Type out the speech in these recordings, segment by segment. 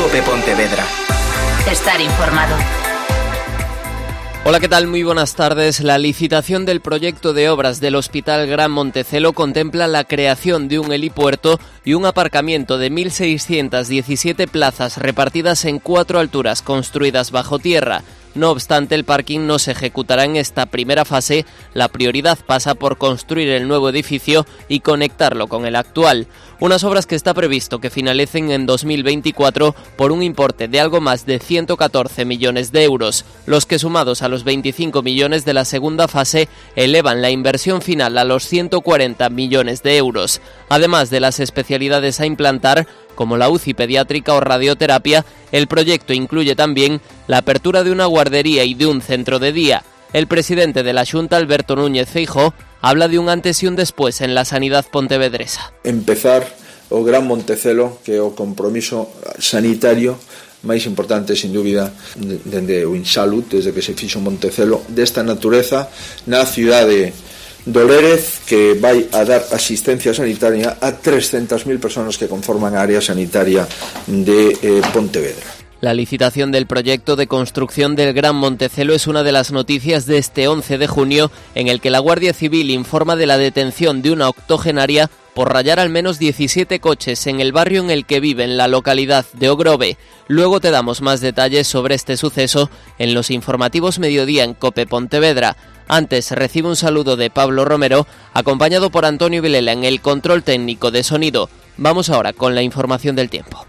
COPE Pontevedra. Estar informado. Hola, ¿qué tal? Muy buenas tardes. La licitación del proyecto de obras del Hospital Gran Montecelo contempla la creación de un helipuerto y un aparcamiento de 1.617 plazas repartidas en 4 alturas construidas bajo tierra. No obstante, el parking no se ejecutará en esta primera fase. La prioridad pasa por construir el nuevo edificio y conectarlo con el actual. Unas obras que está previsto que finalicen en 2024 por un importe de algo más de 114 millones de euros, los que sumados a los 25 millones de la segunda fase elevan la inversión final a los 140 millones de euros. Además de las especialidades a implantar, como la UCI pediátrica o radioterapia, el proyecto incluye también la apertura de una guardería y de un centro de día. El presidente de la Xunta, Alberto Núñez Feijóo, habla de un antes y un después en la sanidad pontevedresa. Empezar o Gran Montecelo, que é o compromiso sanitario máis importante, sin dúbida, dende o Insalud, desde que se fixo Montecelo, desta natureza na cidade do Lérez, que vai a dar asistencia sanitaria a 300.000 personas que conforman a área sanitaria de Pontevedra. La licitación del proyecto de construcción del Gran Montecelo es una de las noticias de este 11 de junio, en el que la Guardia Civil informa de la detención de una octogenaria por rayar al menos 17 coches en el barrio en el que vive, en la localidad de Ogrove. Luego te damos más detalles sobre este suceso en los informativos Mediodía en COPE Pontevedra. Antes recibe un saludo de Pablo Romero, acompañado por Antonio Vilela en el control técnico de sonido. Vamos ahora con la información del tiempo.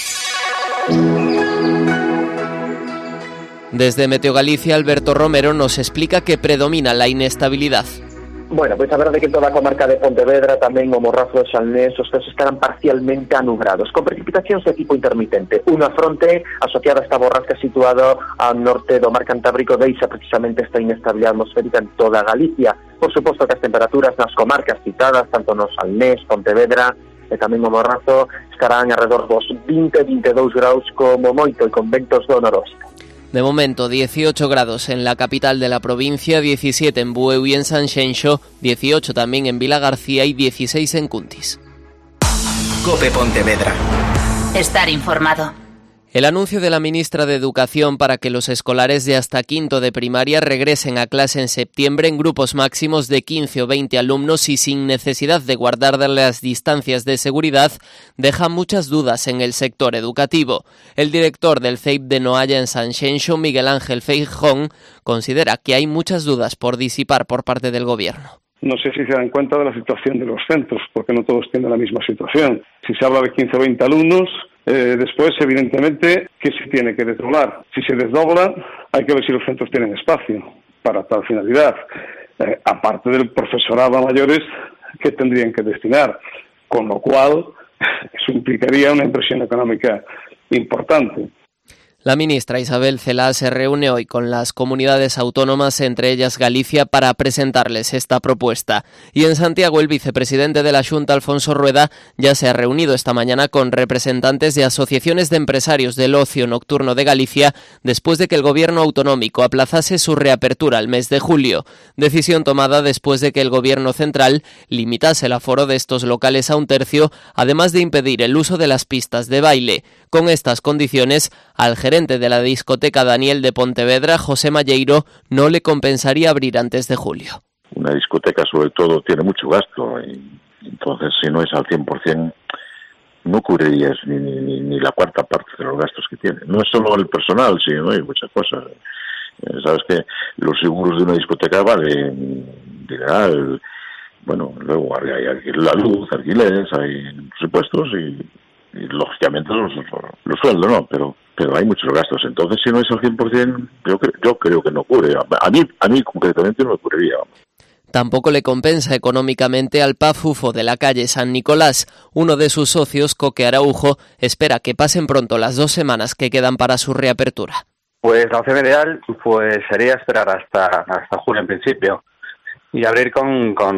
Desde Meteo Galicia, Alberto Romero nos explica que predomina la inestabilidad. Bueno, pois a verdade é que toda a comarca de Pontevedra, tamén o Morrazo e Salnés, os ceos estarán parcialmente anubrados, con precipitacións de tipo intermitente. Unha fronte asociada a esta borrasca situado ao norte do mar Cantábrico deixa precisamente esta inestabilidade atmosférica en toda Galicia. Por suposto que as temperaturas nas comarcas citadas, tanto no Salnés, Pontevedra e tamén o Morrazo, estarán alrededor dos 20-22 graus como moito e con ventos do noroeste. De momento, 18 grados en la capital de la provincia, 17 en Bueu y en Sanxenxo, 18 también en Vilagarcía y 16 en Cuntis. COPE Pontevedra. Estar informado. El anuncio de la ministra de Educación para que los escolares de hasta quinto de primaria regresen a clase en septiembre en grupos máximos de 15 o 20 alumnos y sin necesidad de guardar las distancias de seguridad deja muchas dudas en el sector educativo. El director del CEIP de Noalla en Sanxenxo, Miguel Ángel Feijón, considera que hay muchas dudas por disipar por parte del gobierno. No sé si se dan cuenta de la situación de los centros, porque no todos tienen la misma situación. Si se habla de 15 o 20 alumnos, después, evidentemente, ¿qué se tiene que desdoblar? Si se desdobla, hay que ver si los centros tienen espacio para tal finalidad. Aparte del profesorado a mayores que tendrían que destinar, con lo cual eso implicaría una inversión económica importante. La ministra Isabel Celaá se reúne hoy con las comunidades autónomas, entre ellas Galicia, para presentarles esta propuesta. Y en Santiago, el vicepresidente de la Xunta, Alfonso Rueda, ya se ha reunido esta mañana con representantes de asociaciones de empresarios del ocio nocturno de Galicia, después de que el gobierno autonómico aplazase su reapertura al mes de julio. Decisión tomada después de que el gobierno central limitase el aforo de estos locales a 1/3, además de impedir el uso de las pistas de baile. Con estas condiciones, al gerente de la discoteca Daniel de Pontevedra, José Malleiro, no le compensaría abrir antes de julio. Una discoteca, sobre todo, tiene mucho gasto, y entonces, si no es al 100%, no cubrirías ni la cuarta parte de los gastos que tiene. No es solo el personal, sino hay muchas cosas. Sabes que los seguros de una discoteca valen dineral. Bueno, luego hay la luz, alquileres, hay presupuestos y lógicamente los sueldos, ¿no? Pero hay muchos gastos. Entonces, si no es al 100%, yo creo que no cubre. A mí concretamente no me cubriría. Tampoco le compensa económicamente al Pafufo de la calle San Nicolás. Uno de sus socios, Coque Araujo, espera que pasen pronto las 2 semanas que quedan para su reapertura. Pues la opción ideal sería esperar hasta julio en principio y abrir con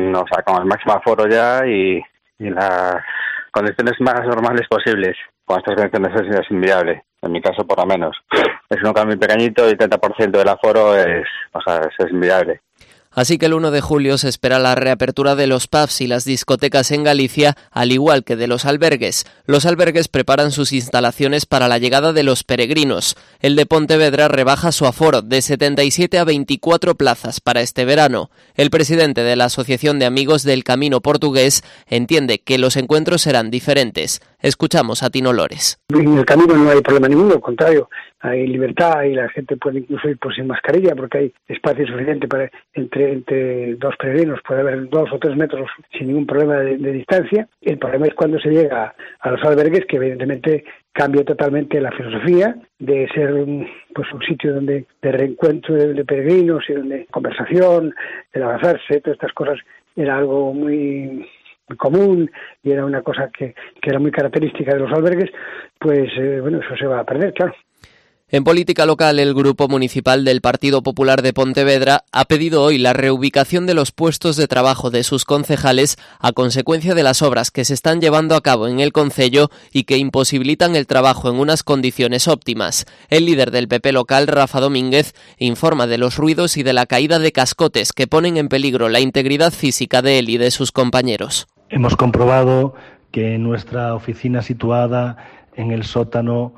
el máximo aforo ya y las condiciones más normales posibles. Con estas condiciones es inviable, en mi caso por lo menos. Es un local muy pequeñito y el 30% del aforo es inviable. Así que el 1 de julio se espera la reapertura de los pubs y las discotecas en Galicia, al igual que de los albergues. Los albergues preparan sus instalaciones para la llegada de los peregrinos. El de Pontevedra rebaja su aforo de 77 a 24 plazas para este verano. El presidente de la Asociación de Amigos del Camino Portugués entiende que los encuentros serán diferentes. Escuchamos a Tino Lores. En el camino no hay problema ninguno, al contrario, hay libertad y la gente puede incluso ir sin mascarilla porque hay espacio suficiente para entre dos peregrinos, puede haber 2 o 3 metros sin ningún problema de distancia. El problema es cuando se llega a los albergues, que evidentemente cambia totalmente la filosofía de ser un sitio de reencuentro de peregrinos y donde conversación, el abrazarse, todas estas cosas era algo muy común y era una cosa que era muy característica de los albergues, pues eso se va a perder, claro. En política local, el Grupo Municipal del Partido Popular de Pontevedra ha pedido hoy la reubicación de los puestos de trabajo de sus concejales a consecuencia de las obras que se están llevando a cabo en el concello y que imposibilitan el trabajo en unas condiciones óptimas. El líder del PP local, Rafa Domínguez, informa de los ruidos y de la caída de cascotes que ponen en peligro la integridad física de él y de sus compañeros. Hemos comprobado que en nuestra oficina situada en el sótano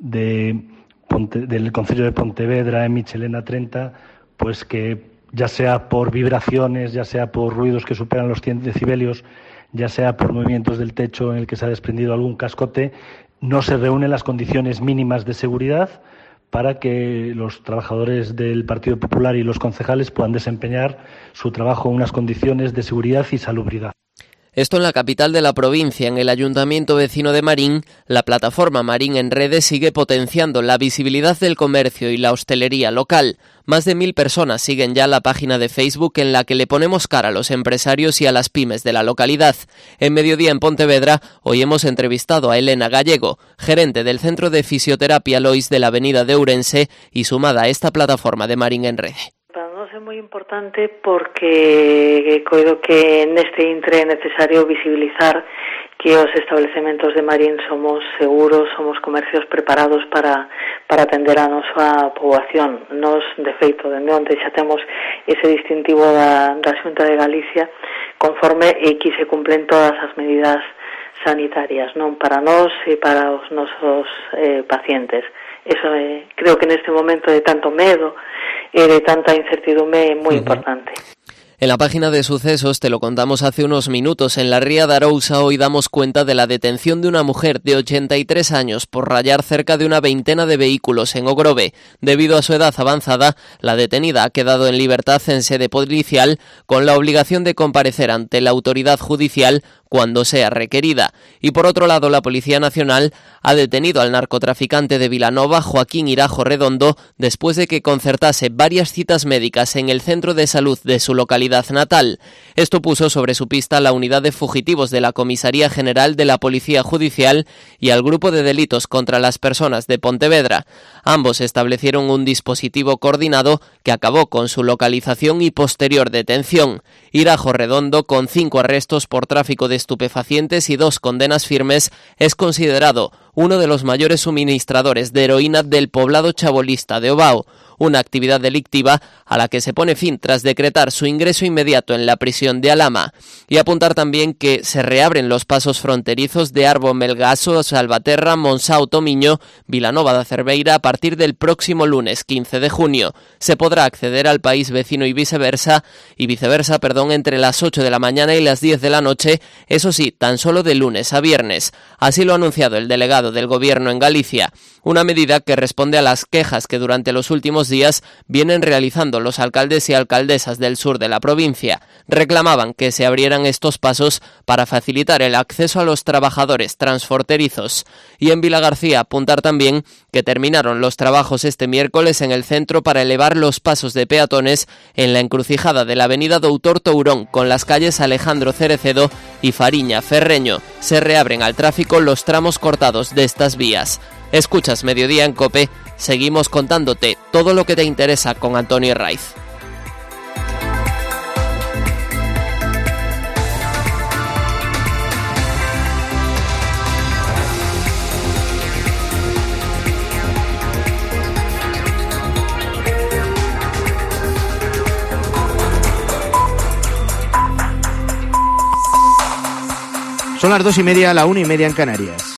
del concello de Pontevedra, en Michelena 30, pues que ya sea por vibraciones, ya sea por ruidos que superan los 100 decibelios, ya sea por movimientos del techo en el que se ha desprendido algún cascote, no se reúnen las condiciones mínimas de seguridad para que los trabajadores del Partido Popular y los concejales puedan desempeñar su trabajo en unas condiciones de seguridad y salubridad. Esto en la capital de la provincia. En el ayuntamiento vecino de Marín, la plataforma Marín en Redes sigue potenciando la visibilidad del comercio y la hostelería local. Más de 1.000 personas siguen ya la página de Facebook en la que le ponemos cara a los empresarios y a las pymes de la localidad. En Mediodía en Pontevedra, hoy hemos entrevistado a Elena Gallego, gerente del Centro de Fisioterapia Lois de la avenida de Ourense y sumada a esta plataforma de Marín en Rede. É moi importante porque coido que neste intre é necesario visibilizar que os establecementos de Marín somos seguros, somos comercios preparados para atender a nosa poboación. Nos, de feito, dende onde xa temos ese distintivo da Xunta de Galicia, conforme que se cumplen todas as medidas sanitarias, non para nós e para os nosos pacientes. Eso creo que neste momento de tanto medo e de tanta incertidumbre é moi importante. En la página de sucesos, te lo contamos hace unos minutos, en la Ría de Arousa hoy damos cuenta de la detención de una mujer de 83 años por rayar cerca de una veintena de vehículos en Ogrove. Debido a su edad avanzada, la detenida ha quedado en libertad en sede policial con la obligación de comparecer ante la autoridad judicial cuando sea requerida. Y por otro lado, la Policía Nacional ha detenido al narcotraficante de Vilanova, Joaquín Irajo Redondo, después de que concertase varias citas médicas en el centro de salud de su localidad natal. Esto puso sobre su pista a la unidad de fugitivos de la Comisaría General de la Policía Judicial y al Grupo de Delitos contra las Personas de Pontevedra. Ambos establecieron un dispositivo coordinado que acabó con su localización y posterior detención. Irajo Redondo, con 5 arrestos por tráfico de estupefacientes y 2 condenas firmes, es considerado uno de los mayores suministradores de heroína del poblado chabolista de Ovao, una actividad delictiva a la que se pone fin tras decretar su ingreso inmediato en la prisión de Alhama. Y apuntar también que se reabren los pasos fronterizos de Arbo, Melgaso, Salvaterra, Monsao, Tomiño, Vilanova da Cerveira a partir del próximo lunes 15 de junio. Se podrá acceder al país vecino y viceversa, entre las 8 de la mañana y las 10 de la noche, eso sí, tan solo de lunes a viernes. Así lo ha anunciado el delegado del Gobierno en Galicia, una medida que responde a las quejas que durante los últimos días vienen realizando los alcaldes y alcaldesas del sur de la provincia. Reclamaban que se abrieran estos pasos para facilitar el acceso a los trabajadores transfronterizos. Y en Vilagarcía apuntar también que terminaron los trabajos este miércoles en el centro para elevar los pasos de peatones en la encrucijada de la avenida Doutor Tourón con las calles Alejandro Cerecedo y Fariña Ferreño. Se reabren al tráfico los tramos cortados de estas vías. Escuchas Mediodía en COPE, seguimos contándote todo lo que te interesa con Antonio Herraiz. Son las 2:30, la 1:30 en Canarias.